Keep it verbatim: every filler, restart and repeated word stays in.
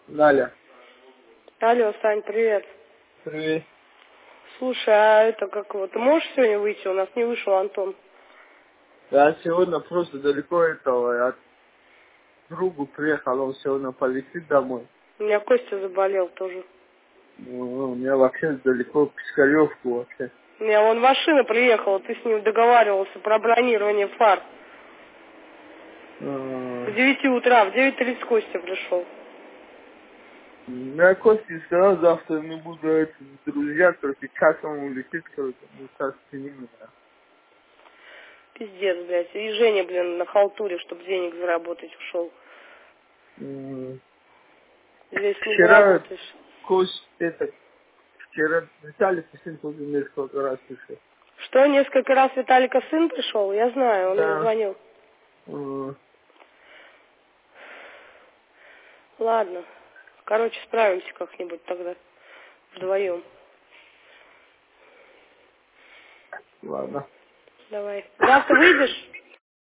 Галя. Алло, Сань, привет. Привет. Слушай, а это как вот, ты можешь сегодня выйти? У нас не вышел Антон. Я сегодня просто далеко этого, я к другу приехал, он сегодня полетит домой. У меня Костя заболел тоже. Ну, у меня вообще далеко, к Пискаревку вообще. У меня вон машина приехала, ты с ним договаривался про бронирование фар. В девяти утра, в девять тридцать Костя пришел. Я Костя сказал, завтра не буду это, друзья, короче, час он улетит, короче, ну, час с ними, да. Пиздец, блядь. И Женя, блин, на халтуре, чтобы денег заработать, ушел. М, Здесь не Вчера заработаешь. Кость, это, вчера Виталий сын тоже несколько раз пришел. Что, несколько раз Виталика сын пришел? Я знаю, он мне Да. звонил. М, Ладно. Короче, справимся как-нибудь тогда. Вдвоем. Ладно. Давай. Завтра выйдешь?